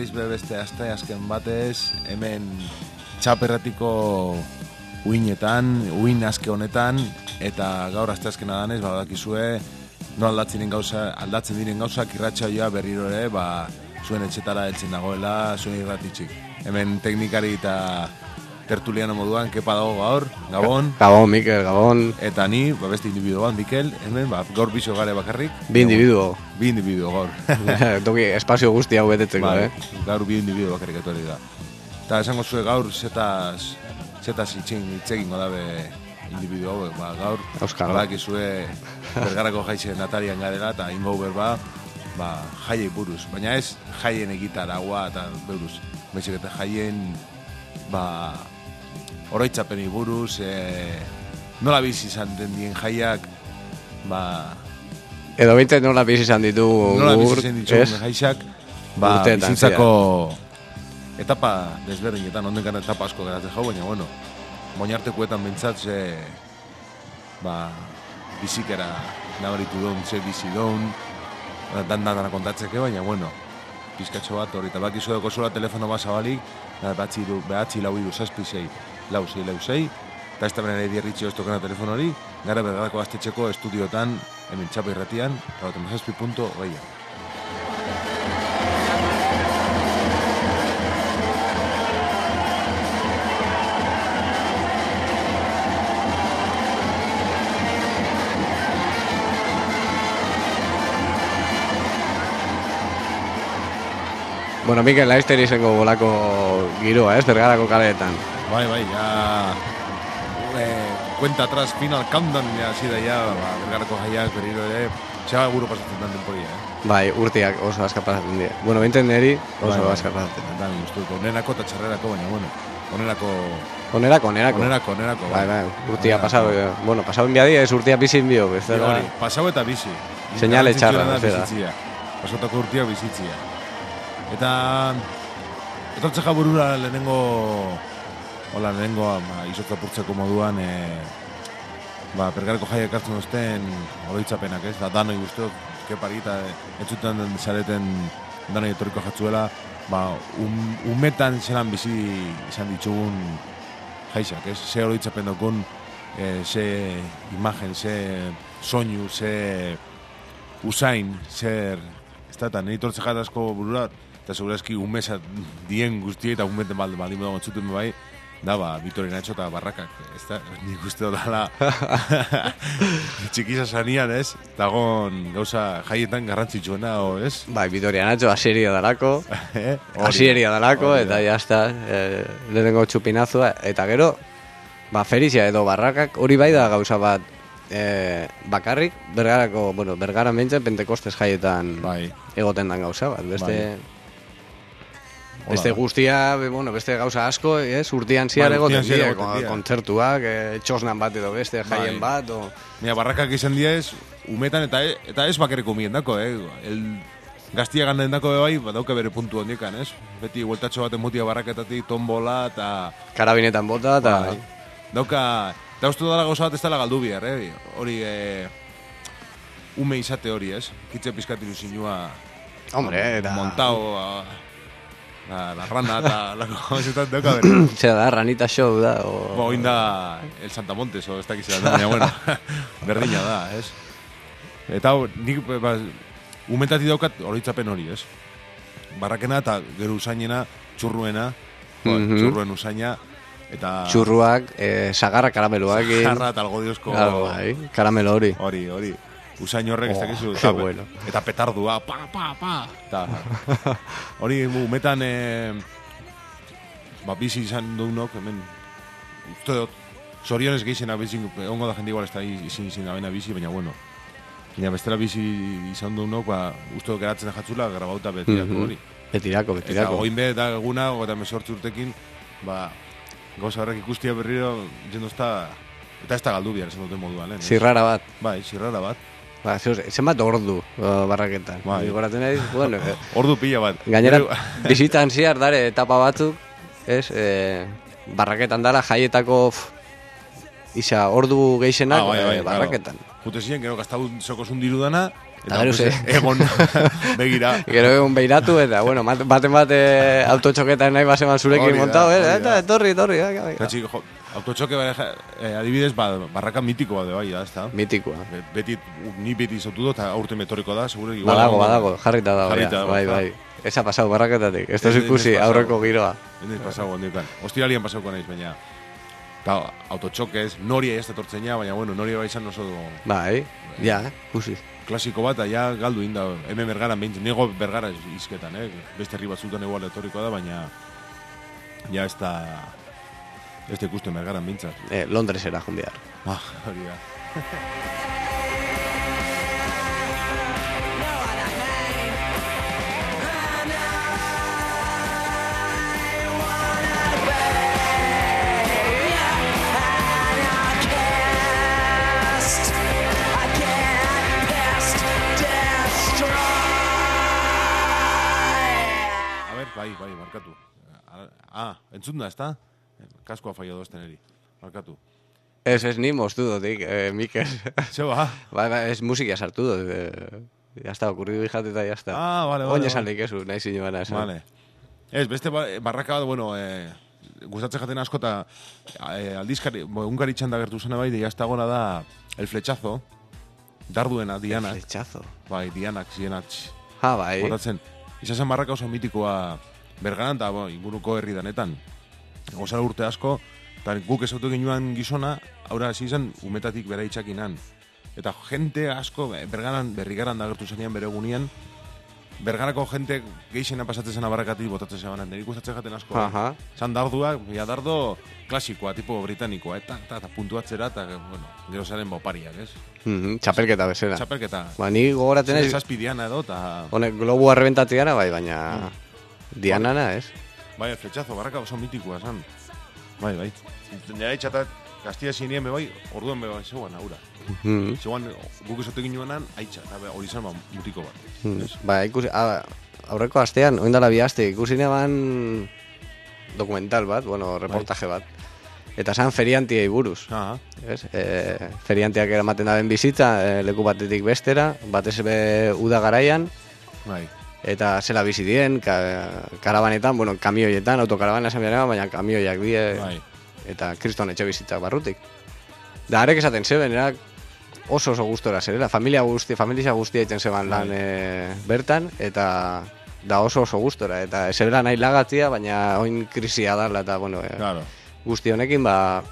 naiz beste aste azken batez, hemen txaperratiko uin aske honetan, eta gaur aste azkena danez, badakizue, no aldatzen diren gauzak irratsaioa berriro ere, zuen etxetara heltzen dagoela, zuen irratitxik. Hemen teknikari eta tertuliano moduan, kepa dago gaur, Gabon. Gabon, Mikel, Gabon. Eta ni, beste individuo bat, Mikel, hemen, gaur bizo gare bakarrik. Bi individuo gaur. Toki espazio guzti hau betetzeko, Gaur bi individuo bakarrik etorri da. Eta esango zuen gaur zetaz itxegingo dabe individuo hauek, gaur, badakizue Bergarako jaizen atarian garela, eta ingo berba, jaiei buruz. Baina ez jaien egitaragua eta buruz. Baizik eta jaien, oroitzapeni buruz, nola bizi izan den dien jaiak, edo bintzen nola bizi izan ditu nola bizi izan ditugun jaiak, bizitzako etapa desberdinetan, ondenkan etapa asko geratzen jau, baina, bueno, moinartekuetan bintzat, bizikera nabaritu duen, bizi duen, dan kontatzeke, baina, bueno, pizkatxo bat hori, eta bakizu doko zola telefono bat zabalik, behatzi lau iru zazpi zei, lau zei, eta ez da benera edirritxio ez tokena telefon hori, gara Bergarako Gaztetxeko estudiotan, hemen txapa irratian, @zazpi.gaia. Bueno, Mikel, laizteri izango bolako giroa, Bergarako kaleetan. Bai, ya... cuenta atrás, final countdown, ya así de allá, Bergarako jaiak berriro ere, txaba guro pasatzen dan temporia, Bai, urtiak oso aska pasatzen dira. Bueno, bintzen neri oso aska pasatzen. Bai, guztuko, onerako eta txarrerako, baina, bueno, Onerako. Bai, urtia pasau, bueno, pasau inbiadia ez urtia bizin bio, ez da? Pasau eta bizi. Señale txarra, ez da? Pasotako urtia bizitzia. Eta etortze jaburura lehenengo izotza purtzeko moduan Bergarako jaiak hartzen duzten oroitzapenak, ez? Da danoi guztiok, kepari eta entzuten zareten danoi etorriko jatzuela, umetan zelan bizi izan ditugun jaixak, ez? Ze oroitzapen dukun, ze imagen, ze soinu, ze usain, zer, ez da, eta nire tortze jatazko bururat, eta segurazki umezat dien guztie eta umeten baldin modago entzuten bai, da, Vitoria Nacho eta Barrakak, ez da, nik uste dala txikiza sanian, ez? Dagon gauza jaietan garrantzitsuena, ez? Bai, Vitoria Nacho asieria dalako, eta jazta, lehenengo txupinazua, eta gero, Ferizia edo Barrakak hori bai da gauza bat bakarrik, Bergaran behintzen Pentekostes jaietan egoten dan gauza bat, beste guztia, beste gauza asko, urtean ziar egoten dira, kontzertuak, txosnan bat edo beste, jaien bat, Mira, Barrakak izan diez, umetan eta ez bakarriko mien dako, gaztia ganden dako bai, dauke bere puntu hondikan, beti hueltatxo baten mutia Barraketatik, tombola, eta... Karabinetan bota, eta... Dauka, eta uste dala gauza bat ez dala galdu bihar, hori, ume izate hori, kitze pizkatiru zinua... Hombre, eta... Montao... La rana eta la coseta dauka bere. Zer da, ranita show da, oin da el Santamontes, ez dakizera da, bueno, berdina da, Eta nik, umentati daukat oroitzapen hori, Barrakena eta gero usainena, txurruena, txurruen usaina, eta... Txurruak, sagarra karameloak. Sagarra eta algodiozko... Karamelo hori. Hori. Usain horrek ez dakizu, eta petardua, pa. Hori umetan bizi izan duenok, hemen, uste dut, zorionez gehizena bizi, ongo da jende igual ez da izin da bena bizi, baina bueno. Baina bestela bizi izan duenok, uste dut geratzen jatzula, grabauta betirako hori. Betirako. Eta goin be, eta eguna, eta mesortzi urtekin, gauza horrek ikustia berriro, jendozta, eta ez da galdu bihar esan duten moduan, Zirrara bat. Bai, zirrara bat. Zenbat ordu Barraketan. Goratzen naiz, ordu pila bat. Gainera, bizitan ziar dare etapa batzuk, Barraketan dara jaietako ordu geixenak Barraketan. Jute ziren, gero gaztabun zokos undiru dana, Eta gero ze. Egon, begira. Gero egon behiratu, eta, bueno, baten autotxoketan nahi baseman zurekin montao, eta etorri. Katxik, autotxoke, adibidez, barraka mitikoa de bai, da, ez da? Mitikoa. Ni beti zautu dut, eta aurten metoriko da, seguro. Badago, jarrita dago, bai. Esa pasau barraketatik, ez da ikusi aurreko giroa. Ez pasau, ondikan. Ostiralian pasauko naiz, baina. Eta autotxokez, noria ez etortzen ja, baina, bueno, noria bai izan oso dugu. Bai, ja, ikusi. Klasiko bat, ja galdu inda, hemen Bergaran behintzen, nego Bergara izketan, beste herri batzutan egual etorriko da, baina ja ez da ikusten Bergaran behintzat. Londresera jundiar. Hori da. Bai, markatu. Entzun da, ez da? Kaskoa fallado ezten eri. Markatu. Ez ni moztu dotik, Mikel. Zeba? Bai, ez musikia sartu dut. Ya está, okurridu ijat eta ya está. Vale. Oine saldik ezu, nahi zinuana esan. Vale. Ez, beste barraka bat, bueno, gustatzen jaten asko eta aldizkari, ungari txanda gertu zena bai, ya está gona da el flechazo, darduena, Dianak. El flechazo? Bai, Dianak, zienatx. Bai. Botatzen, izazen barraka oso mitikoa Bergaran eta inguruko herri danetan. Gozara urte asko, eta guk ezautu ginuan gizona, aurra hasi izan umetatik bera itxakinan. Eta jente asko, Berrigaran da gertu zenean bere egunean, Bergarako jente geixena pasatzen zen abarrakatik botatzen zebanan. Neri gustatzen jaten asko. Zan darduak, dardo klasikoa, tipo britanikoa, eta puntuatzera, eta, bueno, gero zaren bopariak, ez? Txapelketa bezala. Txapelketa. Ni gogoratzen ez... Zazpi Diana edo, eta... Honek, globu arrebentatiana, bai, baina... Dianana, ez? Bai, fletxazo, barraka oso mitikoa, zan. Bai. Nera itxatat, Gaztia zinien bai, orduan bai, zeuan, aura. Zeuan, guk esote ginuenan, aitxa, hori zan, mutiko bat. Ba, ikusi, aurreko astean, oindala bi aste, ikusi neban dokumental bat, bueno, reportaje bat. Eta zan feriantiei buruz. Feriantiak eramaten daben bizitza, leku batetik bestera, batez be uda garaian. Bai. Eta zela bizi dien, karabanetan, bueno, kamioietan, autokarabana esan behar, baina kamioiak die, eta kriston etxe bizitzak barrutik. Da, arek esaten zeben, oso gustora zerela, familia guztia iten zeban lan bertan, eta da oso gustora, eta zerela nahi lagatzia, baina oin krisia dala, eta, bueno, guzti honekin,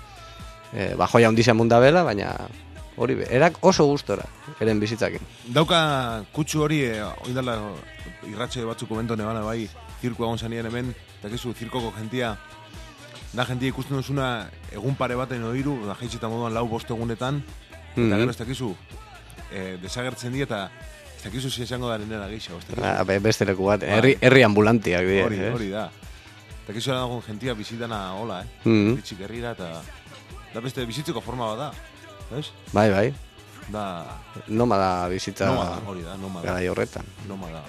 joia hundizan mundabela, baina... Hori be, erak oso gustora, eren bizitzakin. Dauka kutsu hori, oindala irratxe batzuk komento nebana bai, zirko egon zanien hemen, eta kizu, zirkoko jentia, da jentia ikusten duzuna egun pare baten oiru, da jaitxeta moduan 4-5 egunetan, eta gero ez dakizu, desagertzen di, eta ez dakizu esango daren nera geixo. Beste leku bat, herri ambulantiak di. Hori da. Eta kizu dagoen jentia bizitana hola, bitxik herrira, eta da beste bizitzeko forma bat da. ¿Ves? Bai. Da... Nomada bizitza... Hori da, nomada. Garai horretan. Nomada.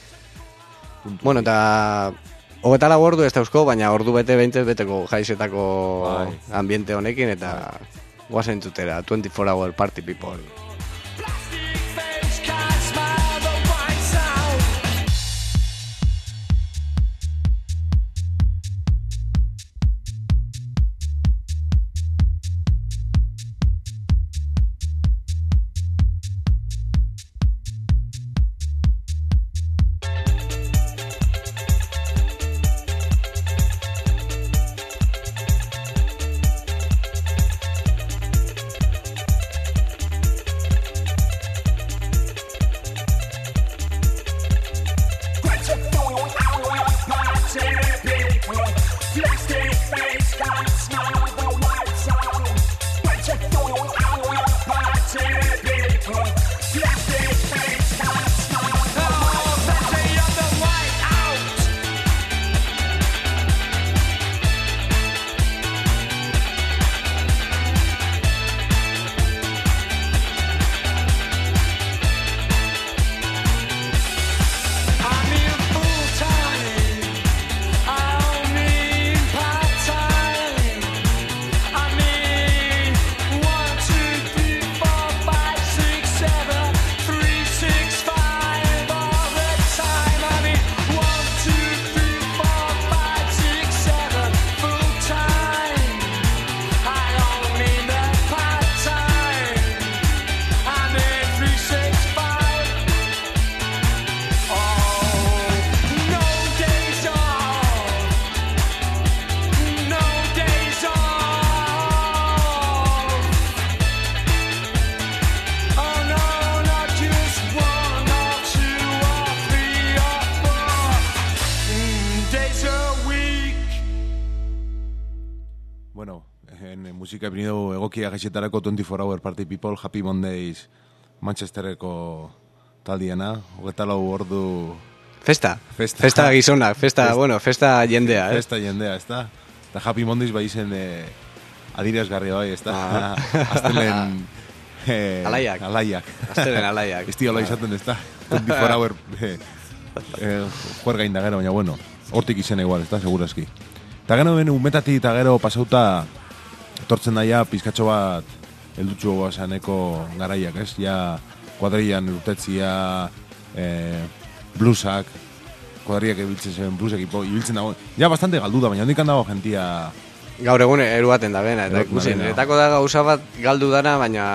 Bueno, eta... Hogetala ordu ez dauzko, baina ordu beteko jaizetako ambiente honekin, eta... Guazen zutera, 24-hour party people. Bueno, en musika epinidu egokia gaixetarako 24 Hour Party People, Happy Mondays Manchestereko taldiana, 24 ordu... Festa gizonak, festa jendea, Festa jendea, ez da? Eta Happy Mondays bai izen adirazgarria bai, ez da? Aztelen... Alaiak. Aztelen alaiak. Ez hola izaten, ez da? 24 Hour juergain da gero, baina bueno, hortik izena igual, ez da, segurazki. Eta gero ben umetatik eta gero pasauta etortzen daia pizkatxo bat eldutxu basaneko garaiak, ez? Ja kuadrillan urtetzia, bluesak, kuadriak ibiltzen zen, bluesak ibiltzen dago. Ja bastante galdu da, baina hondikan dago gentia... Gaur egun eruaten da bena, eta ikusten. Etako da gauza bat galdu dana, baina...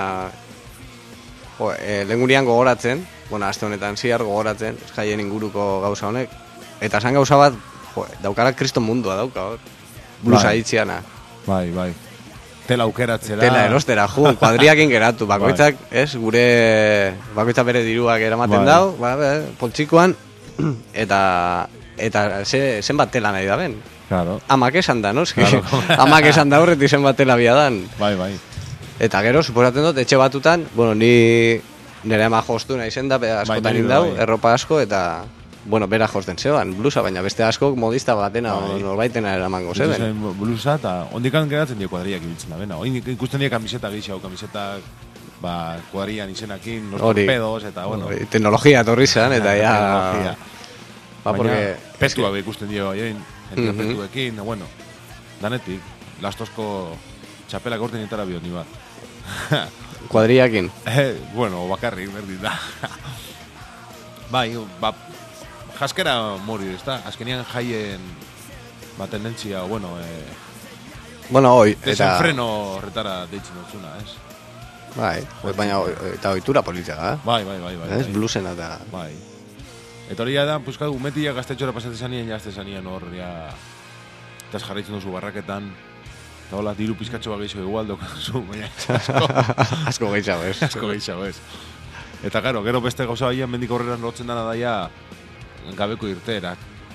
lehengurian gogoratzen, bueno, aste honetan ziar gogoratzen, jaien inguruko gauza honek, eta esan gauza bat, daukara kriston mundua dauka, blusa itziana. Bai. Tela aukeratzera. Tela erostera, kuadriakin geratu, bakoitzak, gure, bakoitzak bere diruak eramaten dau, poltsikoan, eta zenbat tela nahi da ben. Claro. Amak esan da, no? Amak esan da horreti zenbat tela biadan. Bai. Eta gero, suposatzen dut, etxe batutan, bueno, nire ama jostu nahi zen da, askotan indau, erropa asko, eta, bueno, bera josten zeban, blusa, baina beste asko modista batena, norbaitena eramango zeben. Blusa, eta ondikan geratzen dio kuadriak ibiltzen da, bena. Oin ikusten dio kamiseta gehiago, kamisetak, kuadrian izenakin, los torpedos, eta, bueno. Teknologia torri zen, eta ya... Baina, petuak ikusten dio, petuekin, bueno, danetik, lastozko txapelak orten itara biot, ni bat. Kuadriakin? Bueno, bakarrik, berdin da. Bai, jaskera mori, ez da? Azkenian jaien tendentzia, bueno... Bueno, hoi, eta... Desenfreno horretara deitzen dutzuna, ez? Bai, baina eta ohitura politika, Bai. Ez, blusen eta... Bai. Eta hori da, puskadu, umetia gaztetxora pasatzen zanien, jazte zanien hor, ja... Eta jarraitzen duzu barraketan... Eta hola, diru pizkatxo bat gehiago igual daukazu, baina asko gehiago ez. Asko gehiago ez. Eta gero beste gauza baian mendik horreran lotzen dana daia gabeko irteerak.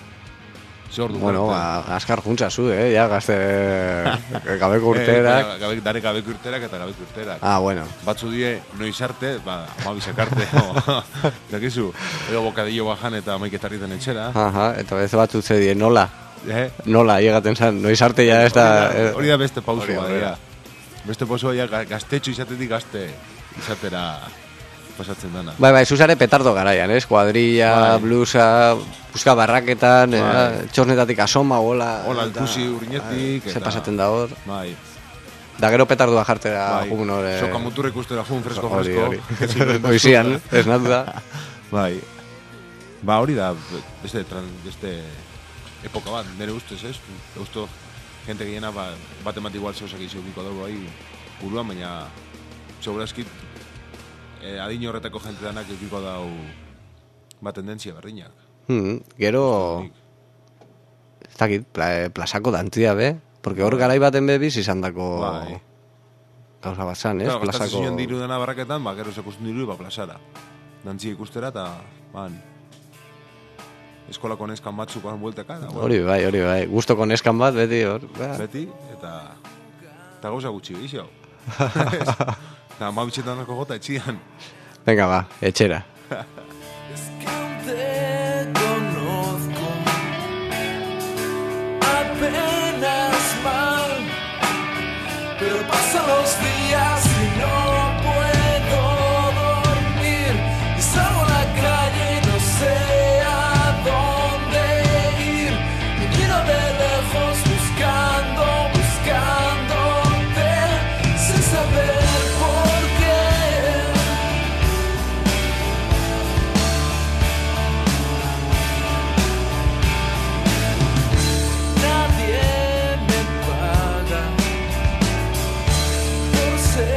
Bueno, askar juntza zu, ja, gazte gabeko urteerak. Dare gabeko irteerak eta gabeko irteerak. Ah, bueno. Batzu die, noiz arte, amabizak arte. Dakizu, ego bokadillo bajan eta maiketarriten etxera. Eta beste batzu zedie, nola? Nola, llegaten zan, noiz arte ya ez da... Hori da beste pausua, beste pausua ya gaztetxo izatetik gazte izatera pasatzen dana. Bai, zuzare petardo garaian, ez? Kuadrilla, blusa, puska barraketan, txornetatik asoma, hola... Hola, altuzi urinetik... Se pasaten da hor. Bai. Da gero petardua jartera jugun hori... Soka muturrek ustera jugun fresko. Oizian, ez natu da. Bai. Hori da, beste... Epoka bat, nire ustez, ez? Eusto, gente gehiena bat emat igual zeuzak izubiko dago ahi buruan, baina segurazkit adin horretako jente danak eukiko dau bat tendentzia berdinak. Gero, ez dakit, plazako dantzia be, porque hor garai baten bebiz izan dako gauza bat zan, ez? Claro, gastatzen ziren diru dena barraketan, gero sekusten diru plazara. Dantzia ikustera eta, eskolako neskan batzuk buelteka. Hori bai. Gustoko neskan bat, beti hor. Beti, eta gauza gutxi behiz jau. Eta mabitxetan nako gota etxian. Venga, ba, etxera. Es que aún te conozco apenas mal, pero pasan los días y no puedo dormir y salgo a la calle y no sé ser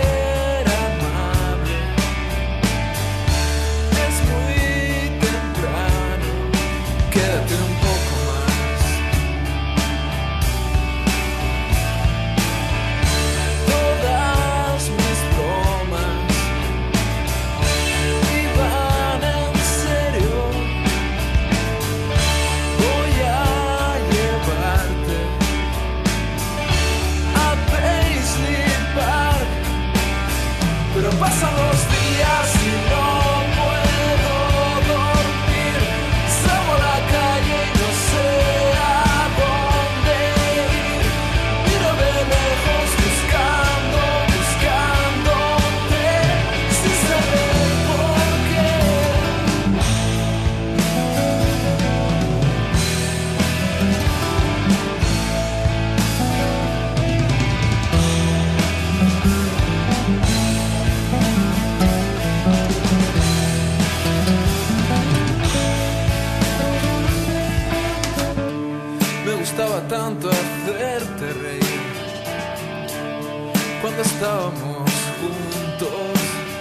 cuando estábamos juntos.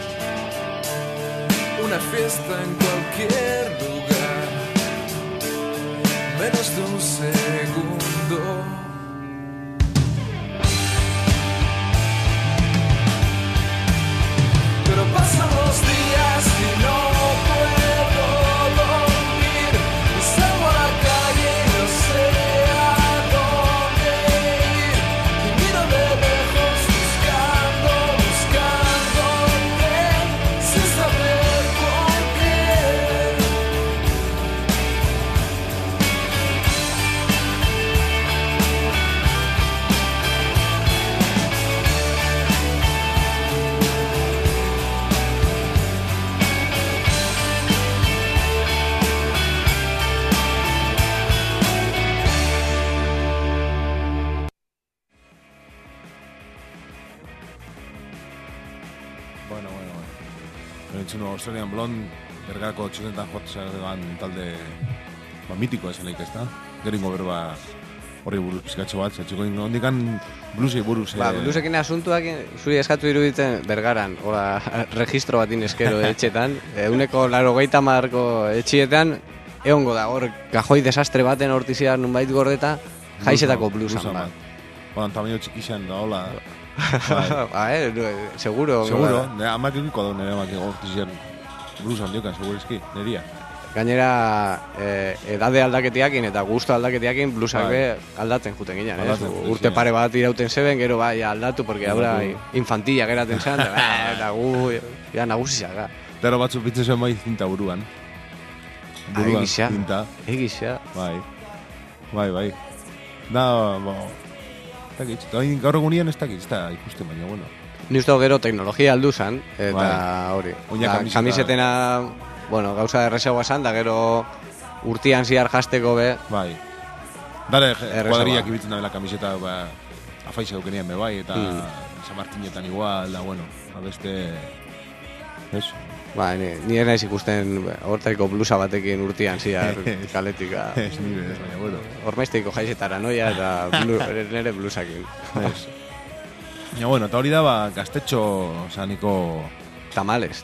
Una fiesta en cualquier lugar, menos de un segundo. Pero pasan los días y no puedo dormir. Y salgo a la calle y no sé a dónde ir. Y miro de lejos buscándote, sin saber por qué. Bueno. Entzun Australian Blonde, Bergako txotetan jotzen talde mitikoa esanik, ez da? Geringo berba horri buruz pizkatxo bat, zatxeko ondikan bluesei buruz. Bluesekin asuntuak zuri eskatu iruditzen Bergaran, registro batin eskero etxetan, 180 etxietan, egongo da, hor gajoi desastre baten hortiziar nunbait gordeta, jaizetako bluesan bat. Bueno, tamaino txikixan da, hola. Seguro. Amak egiko da nire amak hortiziar bluesan diokan, segurizki, neria. Gainera, edade aldaketiakin eta gusto aldaketiakin bluesak be aldatzen juten ginen, urte pare bat irauten zeben, gero bai aldatu, porque ahora infantilla geraten zan, eta gu, ja nagusia ga. Dero batzuk bitzen zuen bai zinta buruan. Egisa. Zinta. Egisa. Bai. Da, gaur egunean ez dakit, ez da ikusten, baina, bueno. Ni uste gero teknologia aldu zan, eta hori. Kamisetena, bueno, gauza errezagoa zan, da gero urtian ziar jasteko be. Bai. Dare, kuadriak ibitzen da bela kamiseta, afaixa dukenean be bai, eta San Martinetan igual, da, bueno, beste... Eso. Ba, ni naiz ikusten hortaiko blusa batekin urtian ziar kaletika. Ez, nire, baina, bueno. Hormeizteiko jaizetara noia eta nire blusakin. Ja, bueno, eta hori da, gaztetxo, zaniko... Tamales.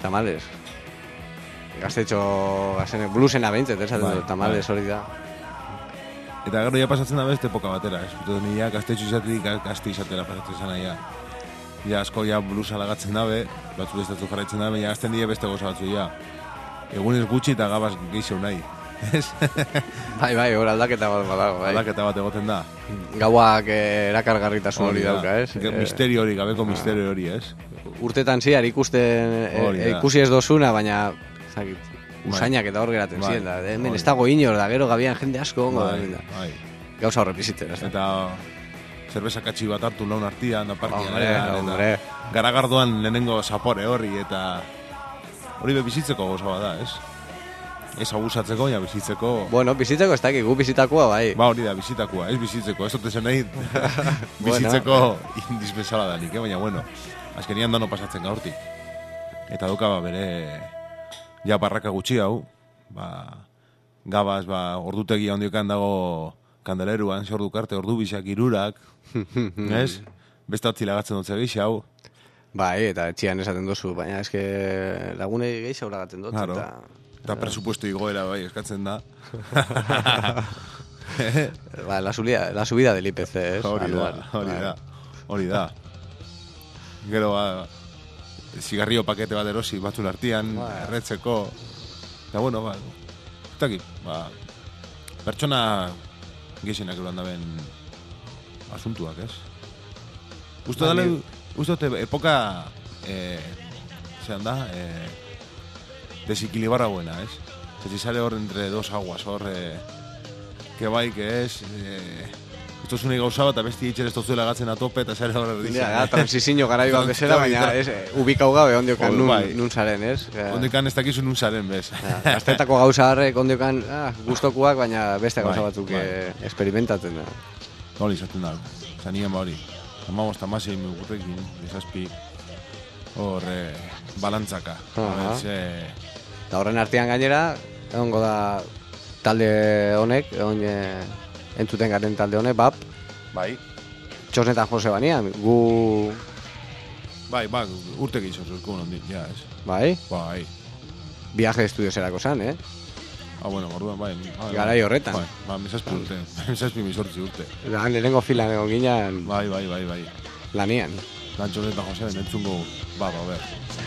Gaztetxo, blusena behintzet, esaten dut, tamales hori da. Eta gero ja pasatzen da beste epoka batera, ez? Nire gaztetxo izaterik gazte izatera pasatzen zana, ja. Ja, asko ja blusa lagatzen dabe, batzu bestatu jarraitzen dabe, ja, gazten dira beste goza batzu, ja. Egunez gutxi eta gabaz gehiago nahi, ez? Bai, hor aldaketa bat badago, bai. Aldaketa bat egoten da. Gauak erakargarritasun hori dauka, ez? Misterio hori, gabeko misterio hori, ez? Urtetan ziar ikusi ez dozuna, baina usainak eta hor geraten ziren da. Hemen ez dago inor da, gero gabian jende asko ongo da. Gauza horre pizitzen, ez da. Eta zerbeza katxi bat hartu laun artian, da partian. Garagardoan lehenengo zapore horri, eta hori be bizitzeko goza bat da, ez? Ez abusatzeko, ja bizitzeko... Bueno, bizitzeko ez dakik, gu bizitakoa, bai. Ba, hori da, bizitakoa, ez bizitzeko, ez dut esan nahi bizitzeko indispensala danik, baina, bueno, azkenian dano pasatzen gaurtik. Eta duka, bere, ja barraka gutxi hau, gabaz, ordutegia ondiokan dago kandeleruan, ordu karte, ordu bisak, irurak, ez? Beste hotzi lagatzen dut zegeixe hau. Bai, eta etxian esaten dozu, baina eske lagunei gehiago lagatzen dut, claro. Eta presupuesto igoera bai eskatzen da. La subida del IPC, es hori da. Gero, zigarrio pakete bat erosi batzun artian, erretzeko. Eta bueno, pertsona gehienak eroan daben asuntuak, ez? Uste epoka, zean da, desikilibarra buena, ez? Si sale hor entre dos aguas, hor, que bai, que es, esto es una gauza bat, abesti itxer ez tozuela gatzen a tope, eta sale hor erdizan. Ja, transizio garaio bat bezala, baina ubikau gabe ondiokan nun zaren, ez? Ondiokan ez dakizu nun zaren, bez? Gaztetako gauza harrek ondiokan gustokuak, baina beste gauza batzuk experimentatzen da. Hori izaten da, zanien ba hori. Amamos tamasei mugurrekin, izazpi, hor, balantzaka. Eta horren artean gainera, egongo da talde honek, entzuten garen talde honek, BAP. Bai. Txosnetan Jose banian, gu Bai, urte gehiago zuzkun hondi, ja, ez. Bai? Bai. Viaje estudiozerako zan, Bueno, orduan, bai. Garai horretan. Bai, mesazpi urte. Mesazpi misortzi urte. Lehenengo filan egon ginean Bai. lanian. Lantxo eta Jose, entzungo, ber.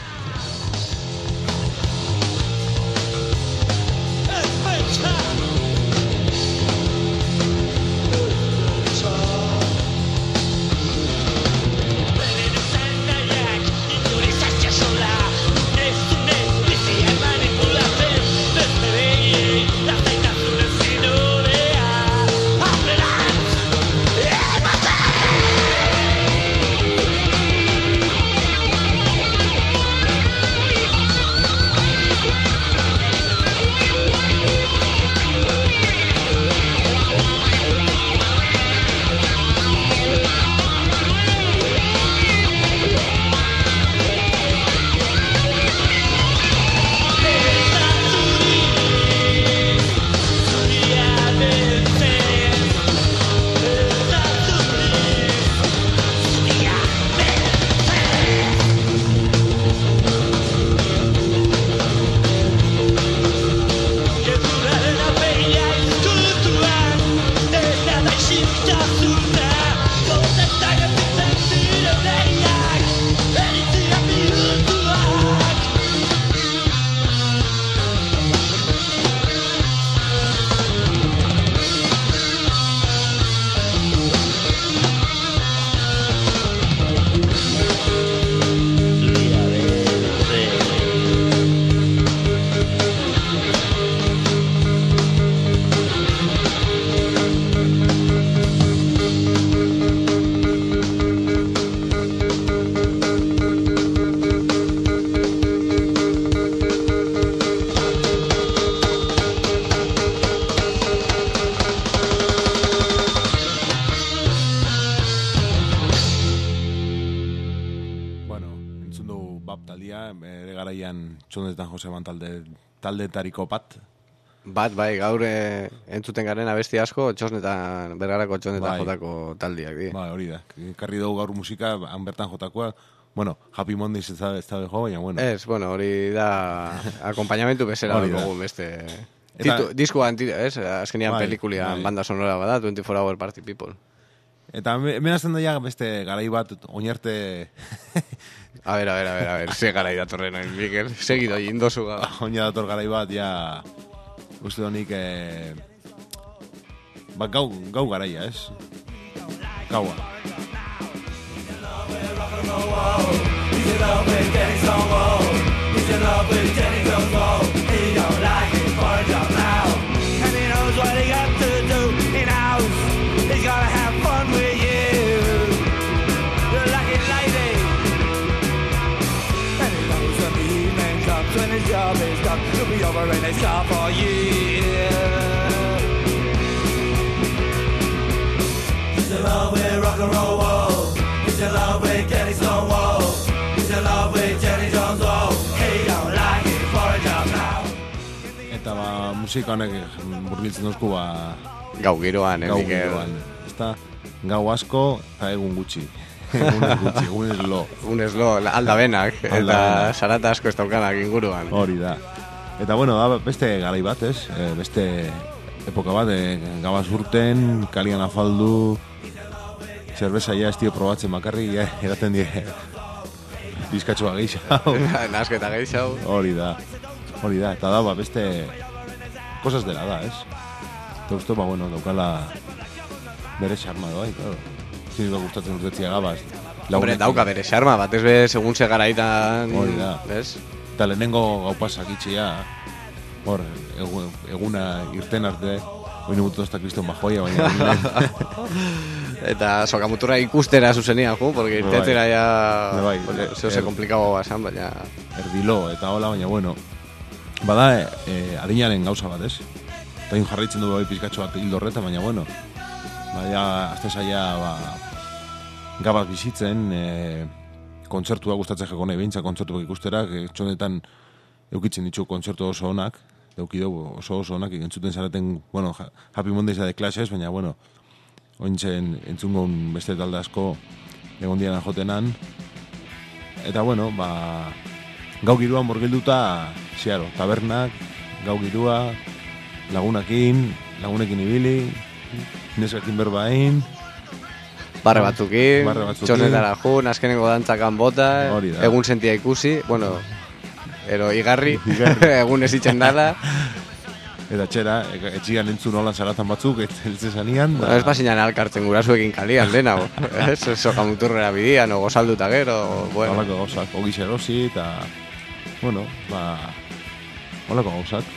Txondetan Joseban taldetariko bat. Bat, bai, gaur entzuten garen abesti asko, txosnetan, bergarako txosnetan jotako taldiak, di. Bai, hori da. Karri dugu gaur musika, han bertan jotakoa, bueno, Happy Mondays ez da beho, baina, bueno. Ez, bueno, hori da, akompañamentu bezera dugu, beste... Diskoa, ez? Azkenian pelikulian banda sonora bada, 24 Hour Party People. Eta menazten da beste garai bat, oinarte... A ver, ze garai datorren oin, Mikel, segido indozu gara. Oina dator garai bat, ja, uste donik, gau garaia, ez? Gaua. When his job is done, he'll be over in his car for years. He's in love with rock and roll walls. He's in love with Kenny Stonewall. He's in love with Jenny Jones. He don't like it for a job now. Eta musika honek murgiltzen duzku gau giroan, Mikel. Ezta gau asko eta egun gutxi. Egunez lo. Egunez lo, aldabenak, eta sarata asko ez daukanak inguruan. Hori da. Eta bueno, da beste garai bat, ez? Beste epoka bat, gabaz urten, kalian afaldu, zerbeza ja ez dio probatzen bakarri, eraten die bizkatxoa gehiago. Nasketa gehiago. Hori da. Eta da, beste cosas dela da, ez? Eta uste, bueno, daukala bere xarma doa, claro. Zinezko gustatzen urtetzia gabaz. Hombre, dauka bere xarma, bat ez be, segun ze garaitan... Hori da. ¿Ves? Eta lehenengo gaupasak itxia, hor, eguna irten arte, oin mutu dozta kriston bajoia, baina... Eta sokamutura ikustera zuzenia, porque irtetera ya... Zeo se komplikabo basan, baina... Erdilo, eta hola, baina bueno... Bada, adinaren gauza bat, ez? Eta jarraitzen du bai pizkatxo bat hildo horretan, baina bueno... Baina, azte zaila, gabaz bizitzen, kontzertua gustatzen jako nahi behintza, kontzertuak ikustera, txonetan eukitzen ditu kontzertu oso onak, oso onak, entzuten zareten, bueno, Happy Mondays de Clashes, baina, bueno, ointzen entzungon beste talde asko egon dianan jotenan, Eta bueno, gau giruan borgilduta, ziaro, tabernak, gau girua, lagunekin ibili, neskakin berbain, barre batzukin, txosnetara jun, azkenengo dantzakan bota, egun sentia ikusi, bueno, ero igarri. Egun ez itxen dala. Eta txera, etxigan entzun holan zaratan batzuk, eltze zanian. Ez basinan alkartzen gurasuekin kalian, dena, soka muturrera bidian, o gozalduta gero, bueno. Holako gauzak, ogiz erosi, eta, bueno, holako gauzak.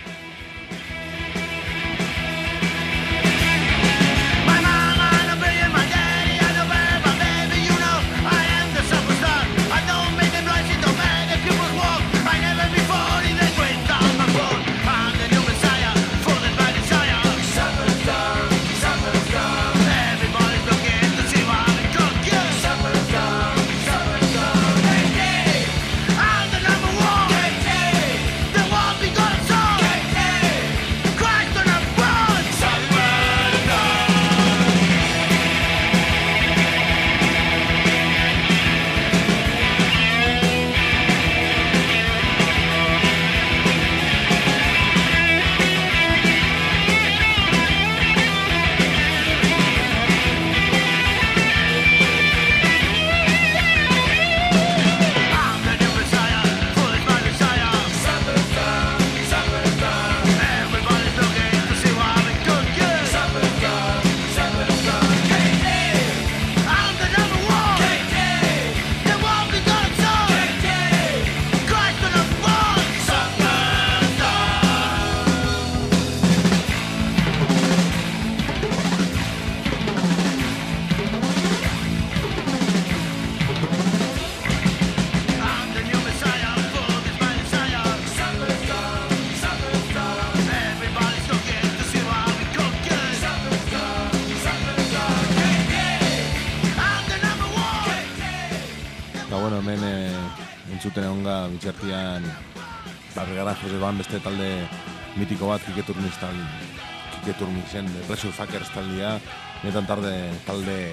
Entzuten egonga bitxartian Bergara Joseban beste talde mitiko bat Kiketurmisen Pressure Fuckers taldea netan talde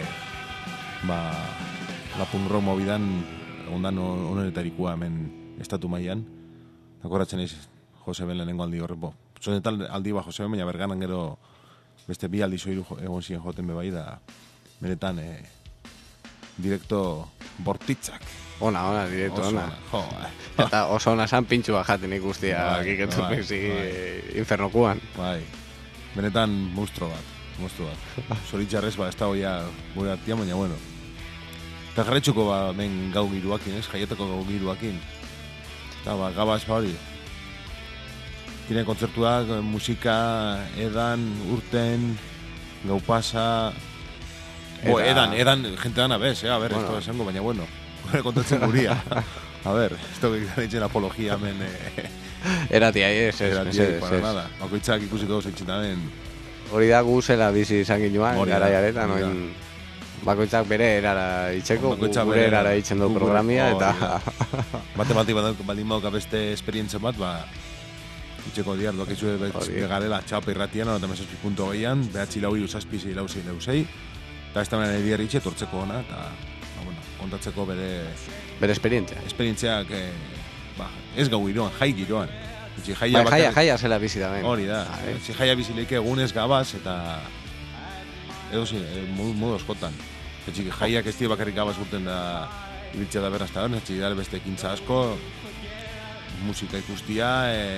la punk rock movidan ondan onenetarikoa hemen estatu mailan akoratzen ez Joseben lehenengo aldi horrepo sonetan aldi ba Joseben baina Bergaran gero beste bi aldi soiru egon ziren joten bebai da benetan directo bortitzak Ona, directo, ona. Eta oso ona san pintxua jaten ikustia Kiketurmisi infernokuan. Bai, benetan monstruo bat. Zoritxarrez, ez da hoia gure artian, baina bueno. Eta jarretxuko men gau giruakin, jaietako gau giruakin. Eta gabaz hori. Tiene kontzertuak, musika, edan, urten, gau pasa... Edan, gente dana bez, a ver, esto esango, baina bueno. Kontatzen guria. A ver, esto que ditzen apologia hemen... Eratia, para nada. Bakoitzak ikusiko zeitxetamen... Hori da guzela bizi izan ginoan, gara jaretan, bakoitzak bere erara itxeko, gure erara itxen du programia, eta... Bate baldin bauka beste esperientzia bat, itxeko diar, duak itxue garela txapa irratian, eta mesazpi.goian, behatzi lau iru zazpi zei lau zei, eta ez tamen ediar itxe, tortzeko ona, eta... kontatzeko bere esperientziak ez gau giroan, jai giroan jaia zela bizi da hori da, jaia bizileik egunez gabaz eta edo modu askotan jaiak ez dira bakarrik gabaz urten da ibiltzea da berazta hor, dara beste ekintza asko musika ikustia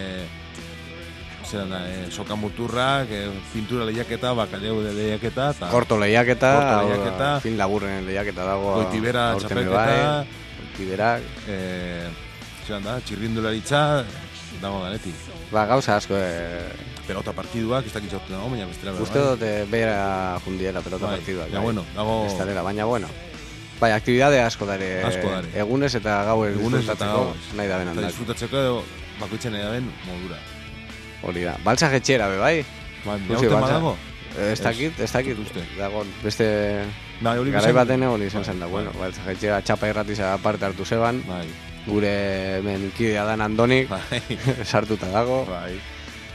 soka muturrak, pintura lehiaketa, bakaleu de lehiaketa, korto lehiaketa, fin laburren lehiaketa dago. Goitibera txapelketa, goitiberak, txirrindularitza, dago danetik. Gauza asko, pelota partiduak, ez dakit txortu dago, baina bestela. Uste dut bera jundiera pelota partiduak. Dago... Estarela, baina bueno. Bai, aktibidade asko dare. Egunez eta gauez disfrutatzeko, nahi da benan. Eta disfrutatzeko edo bakoitzen nahi da ben modura. Hori da, baltsa getxera, bai? Jaute dago? Ez dakit. Dago, beste... Garai baten egon izan zen da, bueno, baltsa getxera txapa irratiza parte hartu zeban. Gure menkidea dan Andonik, sartuta dago.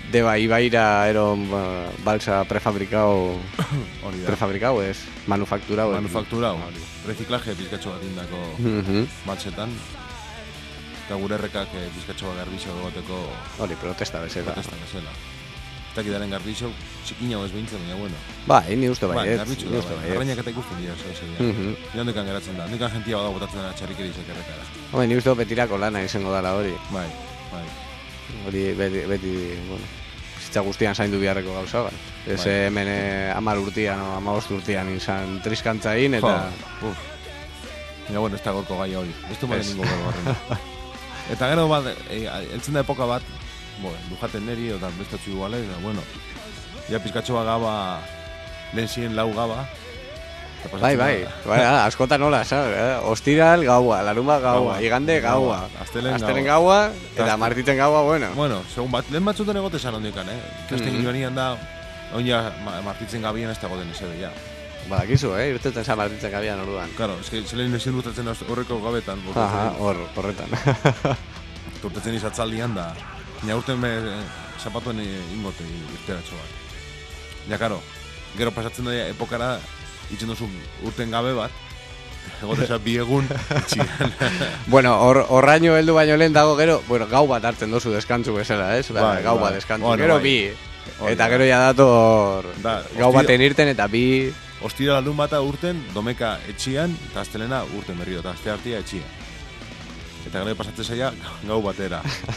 Deba ibaira eron balsa prefabricado. Hori da. Prefabricado es manufacturado. Manufakturau. Reciclaje bizkatxo bat indako balsetan. Eta gure errekak bizkatxo bat garbixo egoteko Hori, protesta bezala. protesta bezala. Eta kidaren garbixo txikina ez behintzen, baina bueno. Bai, ni uste Bai, baiet. garbitxu Ni da, uste bai. baiet. Arrainak eta ikusten dira, zoizegia. Jondekan geratzen da. Hondekan jentia bada botatzen dara txarrikeri izak errekara. Hombre, ni uste betirako lana izango dala hori. Bai, bai. Hori beti, bueno, bizitza guztian zaindu biharreko gauza bat. Ez hemen 10 urtean o 15 urtean izan triskantzain eta... Baina, bueno, ez da gorko gai hori. Ez du maden Ez. ningo gorren. Eta gero bat, eltzen da epoka bat, dujaten neri, eta bestatxu iguale, eta bueno, ja pizkatxo bat gaba, lehen ziren lau gaba. Bai, askotan nola, ¿sabes? Ostiral gaua, larunbat gaua, igande gaua, astelen gaua, eta martiten gaua, bueno. Bueno, segun bat, lehen batzuten egote esan hondikan, Ikasten joanian da, oina martitzen gabian ez dago den izebe, ja. Badakizu, irteten za martitzen gabian orduan. Claro, es que zelen ezin urtatzen horreko gabetan. Aha, horretan. Urtatzen izatzaldian da, ina urten zapatuen ingote irteratxo bat. Ja, karo, gero pasatzen da epokara, itzen duzu urten gabe bat, egoteza bi egun itxian. Bueno, horraino heldu baino lehen dago gero, bueno, gau bat hartzen dozu deskantzu bezala, ez? Gau bat deskantzu, bueno, gero bi. Eta gero ja dator gau baten irten eta bi... Ostira larun bata urten, domeka etxian, eta astelena urten berriro, eta aste hartia etxian. Eta gero pasatzen zaila gau batera.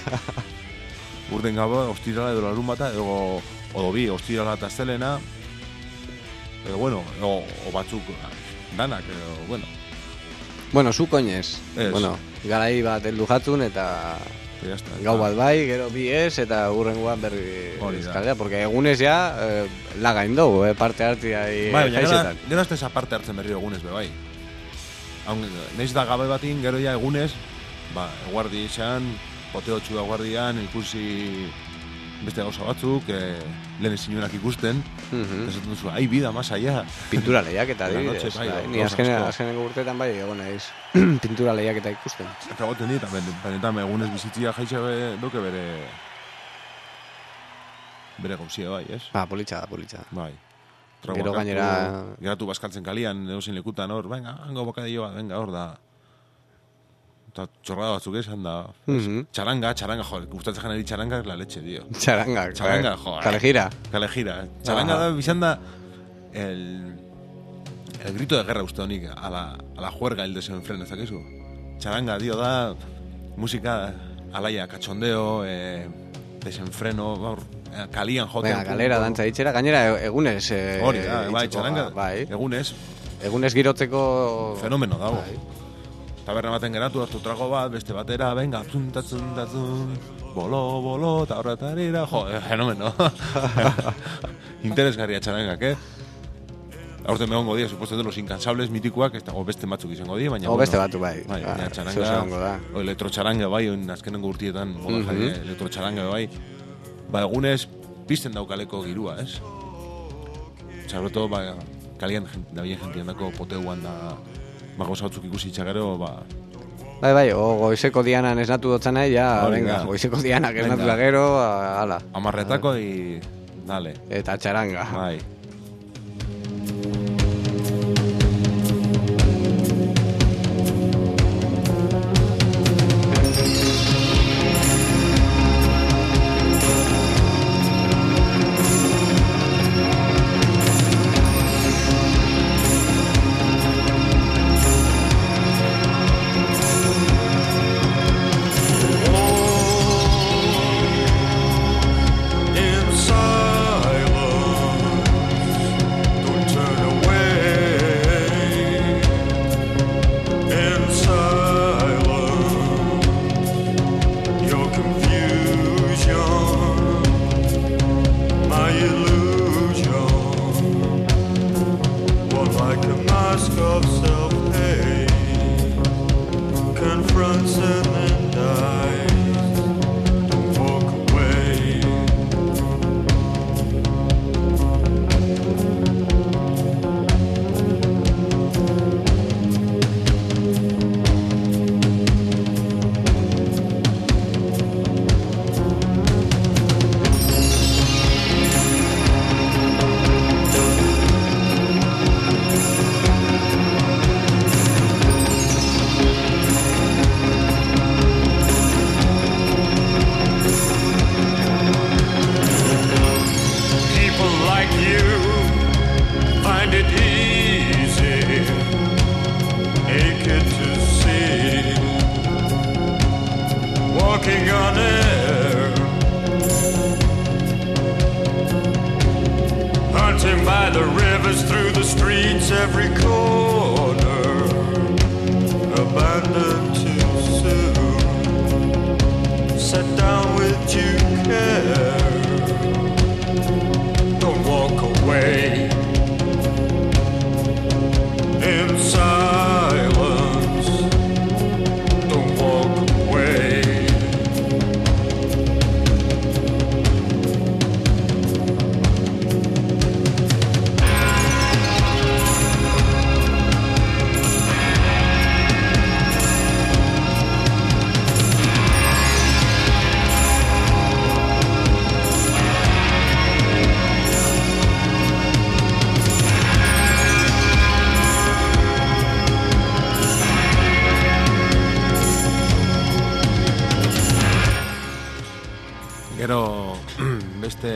Urten gau, ostirala edo larun bata, edo bi, ostirala eta astelena, edo bueno, o batzuk danak, edo bueno. Bueno, zu koinez. Ez. Bueno, garai bat heldu jatzun eta gau bat bai, gero bi ez, eta hurrengoan berri eskalea, porque egunez ja lagain dugu, parte hartia bai, jaixetan. Gero azte esa parte hartzen berri egunez be bai. Neiz da gabe batin, gero ja egunez, eguardi izan, poteotxu da eguardian, ikusi beste gauza batzuk, lehen ezinuenak ikusten, esaten duzu, ai, vida, más allá. Pintura lehiaketa dibidez, ni azkenengo urteetan bai, egon naiz, pintura lehiaketa ikusten. Eta goten dit, benetan egunez bizitzia jaitxe duke bere gauzia bai, ez? Politxa da. Bai. Gero gainera... Geratu bazkaltzen kalian, edo zin lekutan hor, venga, hango bokadillo bat, venga, hor da. Eta txorrada batzuk esan da. Txaranga, jo, gustatzen janari txaranga la leche, tío. Txaranga, jo. Kalejira. Txaranga da, bizan da, el grito de guerra uste honik, a la juerga el desenfreno, ez dakizu? Txaranga, tío, da, musika alaia, kachondeo, desenfreno, kalian joten. Venga, kalera, dantza itxera, gainera egunez. Hori da, bai, txaranga, egunez. Egunez girotzeko... Fenomeno dago. Taberna baten geratu, hartu trago bat, beste batera, venga, tatzun, bolo, eta horretarira, jo, fenomeno. Interesgarria txarangak, Aurten begongo dia, supuesto de los incansables mitikuak, o beste batzuk izango dia, baina... O beste batu, bai. Baina txaranga, o elektrotxaranga, bai, azkenengo urtietan, moda jari, elektrotxaranga, bai. Egunez, pizten daukaleko girua, ez? Txarroto, kalian dabien jentian dako poteuan da... Gauza batzuk ikusi txagero, Bai, goizeko dianan esnatu dotzan nahi, ja, venga, goizeko dianak esnatu da gero, ala. Amarretako y... dale. Eta txaranga. Bai. the streets, every corner, abandoned too soon. Sat down with due care. Don't walk away in silence. Don't walk away. Gero, beste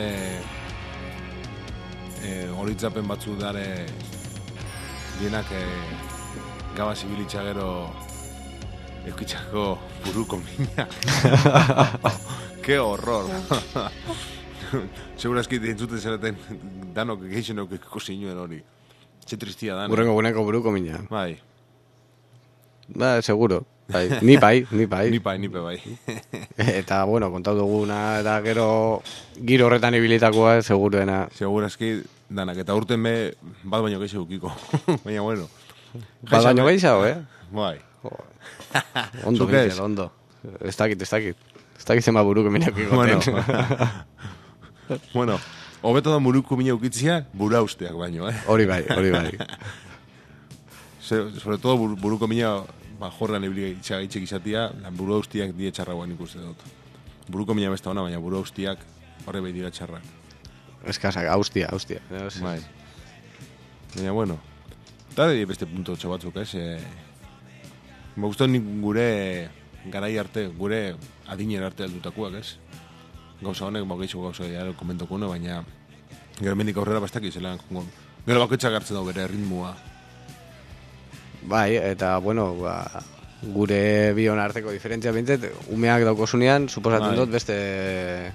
horitzapen batzu dare dienak gaba zibilitza gero eukitxako buruko mina. Ke horror. Segurazki dintzuten zeraten danok geixenok ikusi nuen hori. Txe tristia dan. Urrengo guneko buruko mina. Bai. Ba, seguro. Bai. Ni bai. Nipe bai. Eta, bueno, kontatu duguna, eta gero giro horretan ibilitakoa, seguruena. Segurazki danak, eta urten be bat baino gehiago ukiko. Baina, bueno. Bat baino gehiago, Bai. Ondo, Zuk ez? Mikel, ondo. Ez dakit. Ez dakit zenba buruko minak ikoten. Bueno, hobeto da buruko mina ukitzia, bura usteak baino, Hori bai. Sobre todo buruko mina jorran ebili itxagitxek izatia, lan buru ustiak die txarragoan ikuste dut. Buruko mina besta ona, baina buru ustiak horre behi dira txarrak. Eskasak, austia. Bai. Baina, bueno. Eta beste punto txabatzuk, Me gustó nik gure garai arte, gure adiner arte aldutakoak, Gauza honek, gehiago gauza ere komentokuna, baina gero mendik aurrera bastak izela. Gero bakoitzak hartzen dago bere ritmoa. Bai, eta, bueno, gure bion arteko diferentzia bintzet, umeak daukosunean, suposatzen dut beste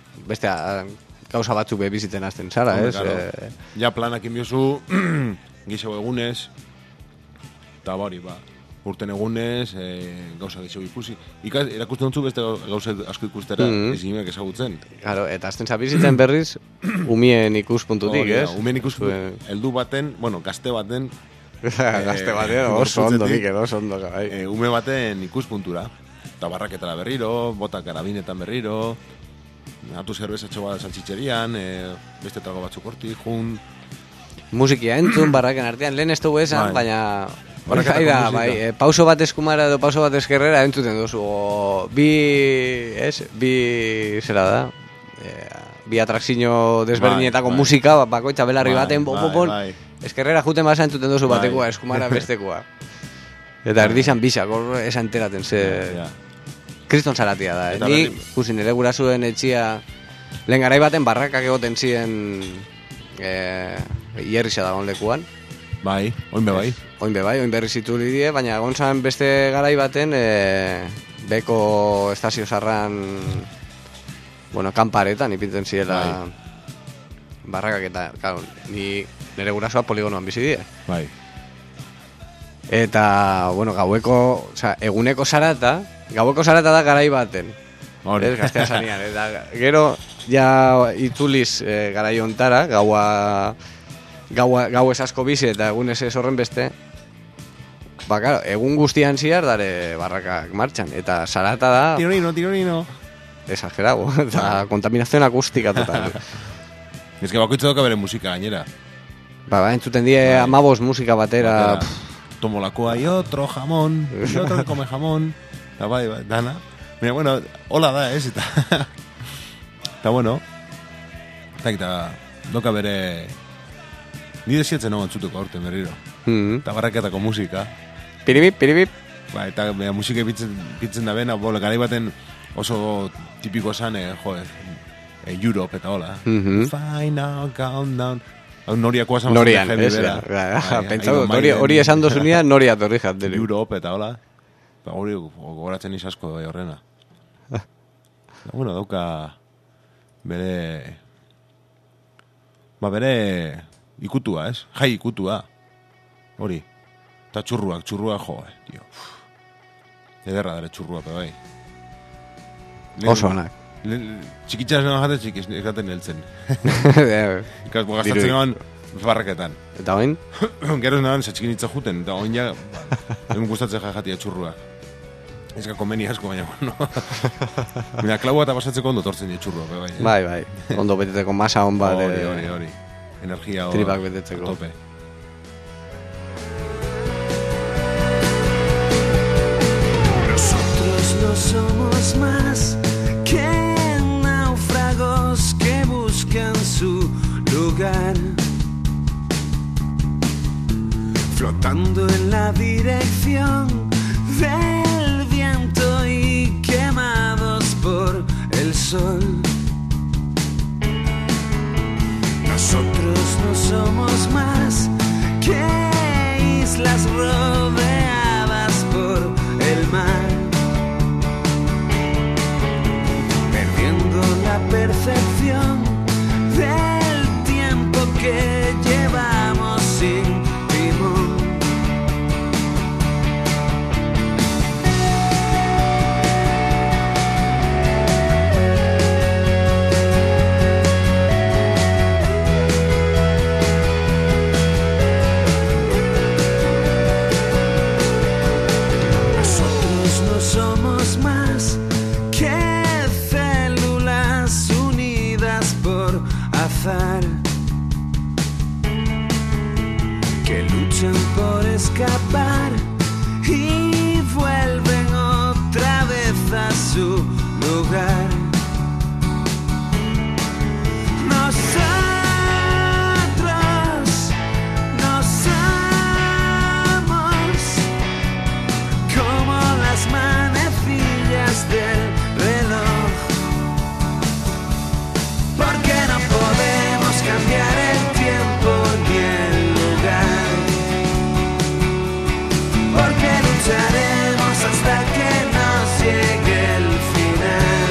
gauza batzuk biziten hasten zara, Ja planak inbiozu, gehiago egunez, eta bari, urten egunez, gauza gehiago ikusi. Erakusten dutzu beste gauza asko ikustera, ezinak ezagutzen. Claro, eta azten zabizitzen berriz, umien ikuspuntutik, Umien ikuspuntutik, heldu baten, bueno, gazte baten, gazte batean, oso ondo, Mikel, oso ondo. Ume baten ikuspuntura. Eta barraketara berriro, bota karabinetan berriro, hartu zerbezatxo bat saltxitxerian, beste trago batzuk hortik, jun. Musikia entzun, barraken artean, lehen ez dugu esan, baina... Barraketako musika. Bai, pauso bat eskumara edo pauso bat eskerrera entzuten duzu. Bi zera da, bi atrakzio desberdinetako musika, bakoitza belarri baten, bon, eskerrera juten basa entzuten duzu batekoa, eskumara bestekoa. Eta erdizan bisak, hor esan enteraten, kriston zaratia da. Ni, kusin, ere gurasuen etxia, lehen garai baten barrakak egoten ziren hierrixa dagoen lekuan. Bai, oinbe bai. Oin berri zitu lidie, baina gontzan beste garai baten beko estazio zarran, bueno, kanparetan ipintzen ziela barrakak eta, claro, nire gurasoa poligonoan bizi die. Bai. Eta, bueno, eguneko zarata da garai baten. Hori. Gaztea zanean, eta gero, ja itzuliz garai ontara, gau ez asko bizi eta egun ez horren beste, claro, egun guztian ziar dare barrakak martxan, eta zarata da... Tirorino. Exagerado, eta kontaminazioen akustika total. Ez que bakoitza doka bere musika gainera. Entzuten die amabos musika batera. Tomo lakoa y otro jamón, y otro que come jamón. Eta bai, dana. Mira, bueno, hola da, eta... Eta bueno, eta doka bere... Ni desietzen hau entzutuko aurten berriro. Eta barraketako musika. Piribip. Eta musika bitzen da bena, garai baten oso tipiko esan, Europe eta hola. Final countdown. Noriakoa esan. Norian, pentsatu, hori esan dozunia, Noria torri jaten. Europe eta hola. Hori gogoratzen izasko horrena. Bueno, dauka bere ikutua, ez? Jai ikutua. Hori. Eta txurruak, jo, tio. Ederra dara txurrua, pe bai. Oso onak. Txikitxas nago jate txikiz, ekaten heltzen. Ikaz, gastatzen nagoen barraketan. Eta oin? Gero nagoen zatxikin itza juten, eta oin ja, egun gustatzen jatia txurrua. Ez ka konbeni asko, baina, bueno. Mira, klaua eta basatzeko ondo tortzen dira txurrua, pe bai. Bai. Ondo beteteko masa hon bat. Hori. Energia hori. Tripak betetzeko. Tope. No somos más que náufragos que buscan su lugar, flotando en la dirección del viento y quemados por el sol. Nosotros no somos más que islas rodeadas por el mar, la percepción del tiempo que llevamos sin timón. Nosotros no somos más que que luchan por escapar y vuelven otra vez a su lugar. Nosotros no somos como las manecillas del reloj, porque no podemos cambiar el tiempo ni el lugar, porque lucharemos hasta que nos llegue el final.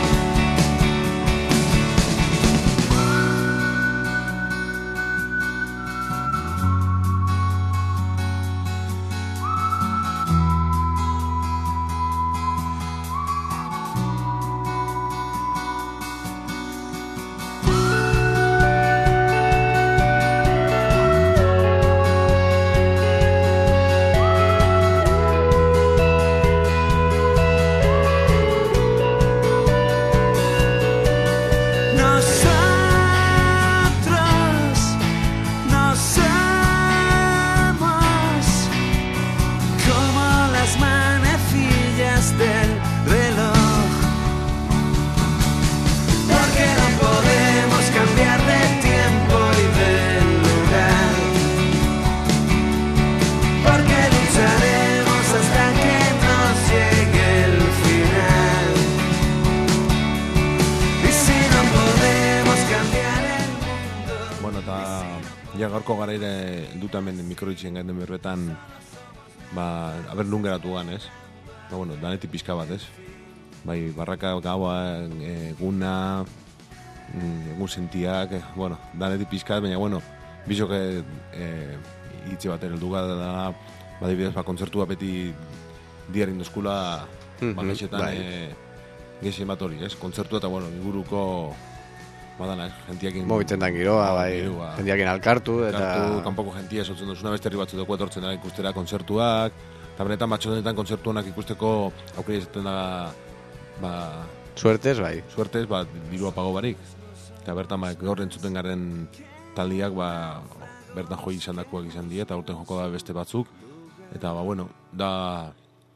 gaurko garaire dutamen mikroitzen gaiten berbetan aber lungeratu gan, ez? Bueno, danetik pizka bat, ez? Bai, barraka gaua, eguna, egun sentiak, bueno, danetik pizka, baina, bueno, bizok hitze bat ereldu da, badibidez, kontzertua beti diarin dozkula, gaixetan gexen bat hori, ez? Kontzertua eta, bueno, inguruko badana, gentiakin... Mobitzen giroa, bai, gentiakin alkartu, eta... Kanpoko gentia esotzen duzuna beste herri batzu dugu etortzen dara ikustera kontzertuak, eta benetan batxonetan kontzertuanak ikusteko aukera izaten da... Suertez, bai. Suertez, dirua pago barik. Eta bertan, gaur entzuten garen taldiak, bertan joi izan dakoak izan die, eta urten joko da beste batzuk. Eta, bueno, da...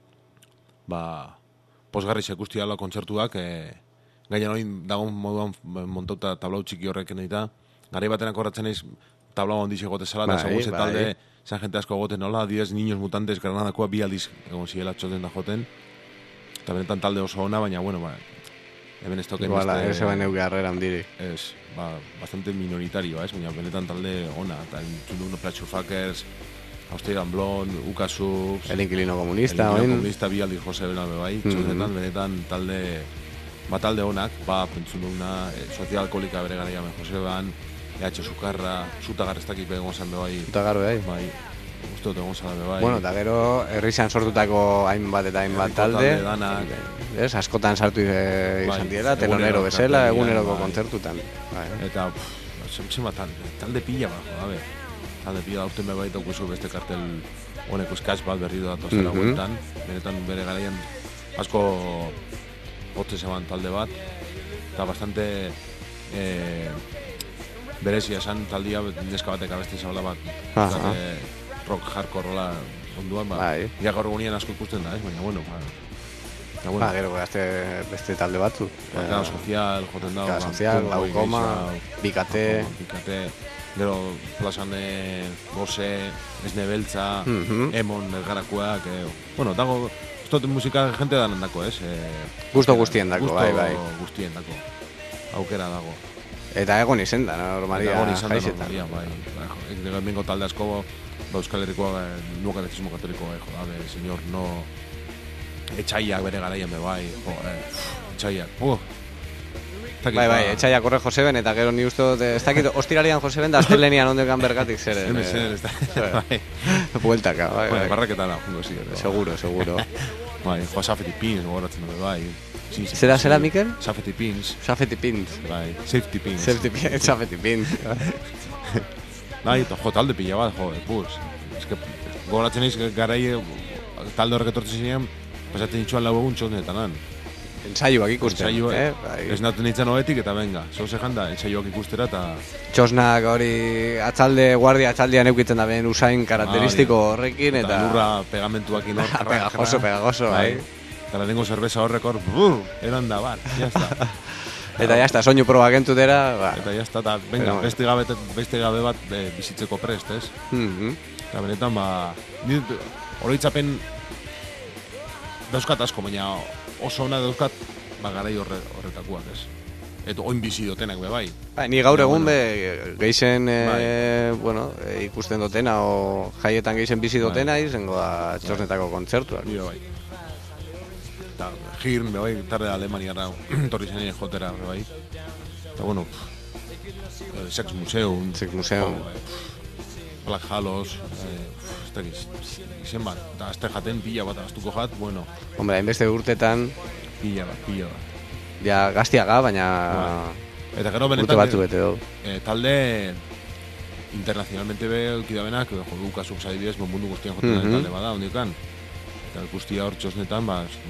Posgarri sekusti dala kontzertuak, gaina hori dagoen moduan montauta tablau txiki horreken eta garai batenak horretzen eiz tablau handiz egote zela, eta segun ze talde zan jente asko egoten nola, 10 niños mutantes Granadakoa bi aldiz egon zirela txoten da joten, eta benetan talde oso ona, baina, bueno, hemen ez token... Iguala, ese baina eugarrera handiri. Ez, bastante minoritario, ez, baina benetan talde ona, eta entzundu uno Placho Fuckers, Austrian Blonde, Ukasub... El Inquilino Comunista, El Inquilino Comunista, bi aldiz Jose Benabe bai, txotetan benetan talde... talde honak, pentsun duguna, sozial alkoholika bere garaia Joseban, EH Sukarra, Zutagar ez dakit egon zan bai. Zutagar bai. Bai, uste dut egon zan bai. Bueno, eta gero herrizan sortutako hainbat eta hainbat talde. Ez, askotan sartu izan diela, telonero bezala, eguneroko kontzertutan. Eta, zenbat talde pila talde pila aurten bai daukuzu beste kartel honeko eskaz bat berri datozela guentan. Benetan bere garaian asko hotze zeban talde bat. Eta bastante berezia esan taldia neska batek abesti zabala bat. Rock hardcore rola onduan, ja gaur egunien asko ikusten da, baina bueno, gero beste talde batzu. Cada Social, joten dago. Cada Social, Laukoma, Bikate, gero plazan Gose, Esne Beltza, Emon, Elgarakuak, bueno, dago, ustoten musika gente danan dako, ez? Gusto guztien dako, bai. Gusto guztien dako, aukera dago. Eta egon izen da, normalia jaizetan. Bai. Bengo talde asko, Euskal Herrikoa nukaletismo katolikoa, señor, no... Etxaiak bere garaian bai, etxaiak, Bai, etxaiak horre Joseben, eta gero ni uste dut, ez dakit, ostiralian Joseben da astelenian ondekan bergatik zeren. Bai. Bueltaka, bai. Barraketara, jungo ziren. Seguro. Bai, joa Safety Pins, gogoratzen dut, bai. Zera, Mikel? Safety Pins. Bai, Safety Pins. Safety Pins. Bai, talde pila bat, Ez que, gogoratzen eiz, garai talde horrek etortzen zinean, pasatzen nitzuan lau egun txosnetanan. Ensaioak ikusten, Ez naten nintzen hobetik eta venga, zoze janda, ensaioak ikustera eta... Txosnak hori guardia atxaldean eukitzen da ben usain karakteristiko horrekin eta... lurra pegamentuakin hor... Pegagoso, bai. Eta lehenengo zerbeza horrek hor, eran da, jazta. Eta jazta, soinu proba gentutera... Eta jazta, eta venga, beste gabe bat bizitzeko prest, ez? Eta benetan, oroitzapen dauzkat asko, baina oso ona dauzkat garai horretakoak, ez? Eta oin bizi dotenak bai. Ni gaur egun geixen ikusten dotena o jaietan geixen bizi dotena izango da txosnetako kontzertuak. Bai. Eta Hirn, bai, tarde Alemaniara torri zenien jotera, bai. Eta bueno, Sex Museum, Black Halos, izen bat, eta azte jaten pila bat aztuko jat, bueno. Hombre, hainbeste urtetan... Pila bat. Ja, gaztiaga, baina... Eta gero benetan... Urte batzu bete du. Talde internacionalmente kidabenak, dukazuk zadibidez, mundu guztian joten talde bada, hondikan. Eta guztia hor txosnetan,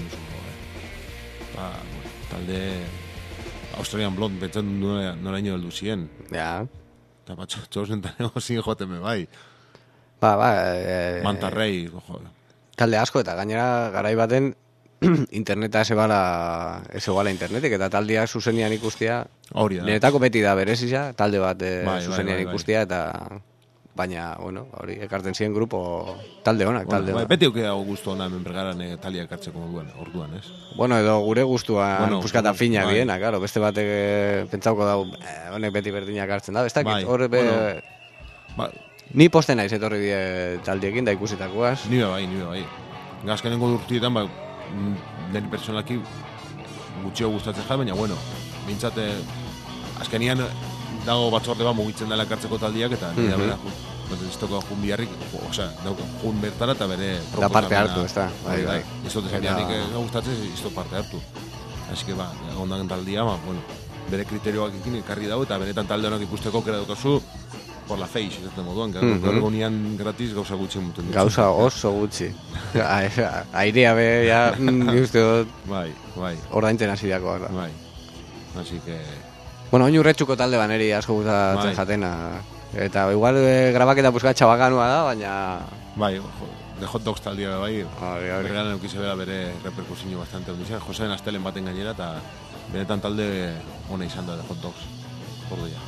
talde... Australian Blonde, pentsan noraino heldu ziren. Ja. Eta txosnetan egozin joten bai. Mantarrei, talde asko, eta gainera garai baten interneta ez egala internetik, eta taldeak zuzenian ikustia niretako beti da berezisa, talde bat zuzenian ikustia, eta baina, bueno, hori ekarten ziren grupo talde honak, talde honak. Beti eukea gustu hona hemen bergaran talia ekartzeko orduan, ez? Bueno, edo gure gustuan puskata finak diena, claro, beste batek pentsauko dau, honek beti berdinak hartzen da, ez dakit, horre ni posten naiz etorri die taldiekin da ikusitakoaz. Ni bai. Gazkenengo urtietan, den personalaki gutxio gustatzen jat, baina, bueno, bintzate, azkenian dago batzorde bat mugitzen dela ekartzeko taldiak, eta nire bera, iztoko jun biharrik, jun bertara eta bere proposamena. Da parte hartu, ez da. Bai. Iztote zainatik gustatzen, izto parte hartu. Asi que, ondan taldia, bere kriterioak ikin ekarri dago, eta benetan talde honak ikusteko kera dukazu, por la face, ez da moduan, gaur egonian gratis gauza gutxi muten dut. Gauza oso gutxi. Airea be, ja, uste dut. Bai. Ordaintzen hasi dakoa, da. Bai. Así que... Bueno, oin urretxuko talde baneri asko gustatzen jatena. Eta igual grabaketa buskat txabakanua da, baina... Bai, de hot dogs taldea bai. Berregalan eukize bera bere reperkusinio bastante ondizia. Joseen Astelen baten gainera, eta benetan talde hona izan da de hot dogs. Ordoia.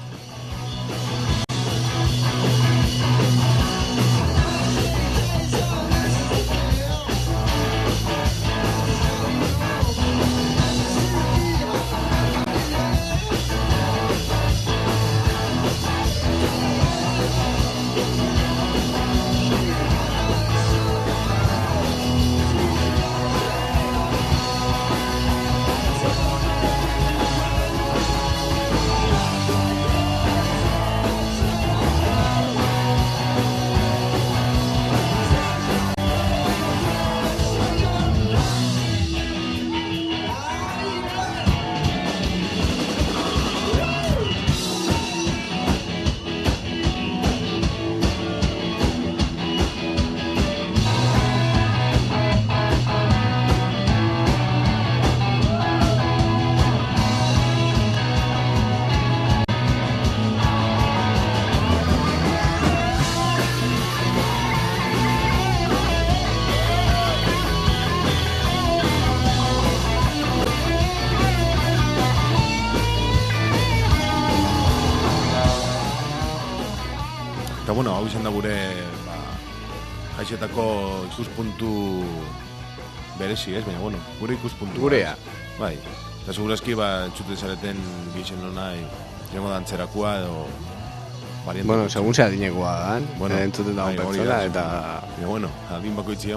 bueno, hau izan da gure jaixetako ikuspuntu berezi, ez? Baina, bueno, gure ikuspuntu. Gurea. Bai. Eta segurazki, entzuten zareten gixen nona, izango da antzerakua edo... Bueno, segun ze adinekoa da, bueno, entzuten dago pertsona, eta... bueno, adin bakoitzian,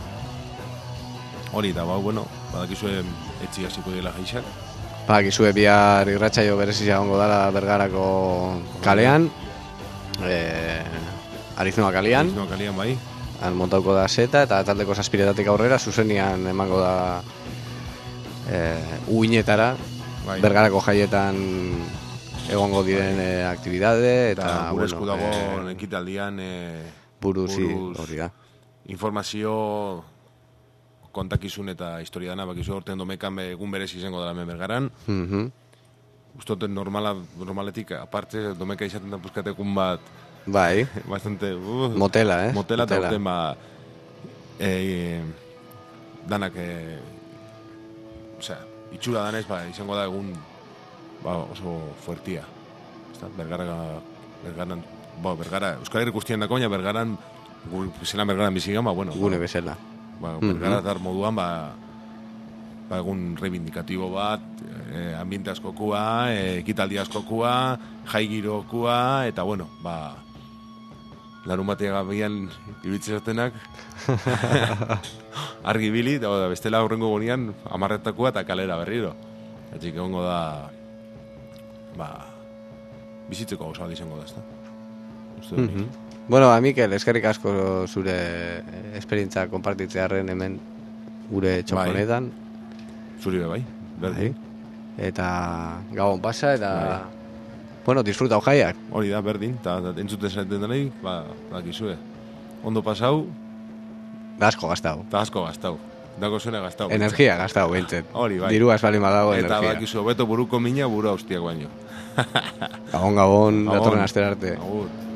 hori da, bueno, badakizue etzi hasiko dela jaixak. Badakizue bihar irratsaio berezia egongo dala Bergarako kalean, Ariznoa kalean. Ariznoa kalean, bai. Han montauko da seta, eta taldeko zazpiretatik aurrera, zuzenian emango da uinetara, bai. Bergarako jaietan egongo diren aktibidade, eta gure esku dago ekitaldian buruz hori da. Informazio kontakizun eta historia dana, bakizu orten domekan egun berezi izango dela hemen Bergaran. Ustoten normaletik, aparte, domeka izaten da puzkatekun bat, bai, bastante... Motela, Motela, eta orten danak, itxura danez, izango da egun oso fuertia. Bergara, Euskal Herri guztien dako, baina Bergaran, zelan Bergaran bizigan, bueno. Gune bezala. Bergara dar moduan, egun reivindikatibo bat, ambiente askokua, ekitaldi askokua, jai girokua, eta bueno, larun batea gabian ibitzezatenak, argi bili, eta bestela horrengo gonian, amarretakua eta kalera berriro. Etxik egongo da, bizitzeko gauza bat izango da, ezta? Bueno, Mikel, eskerrik asko zure esperientza konpartitzearen hemen gure txokonetan. Zuri bai, berdin. Eta gabon pasa, eta bueno, disfruta jaiak. Hori da, berdin, eta entzuten zaten denei, dakizue. Ondo pasau. Da asko gastau. Dago zuena gastau. Energia gastau, beintzet. Hori bai. Diru asbali madago energia. Eta dakizu, beto buruko mina, buru haustiak baino. Gabon, datorren astera arte. Agur.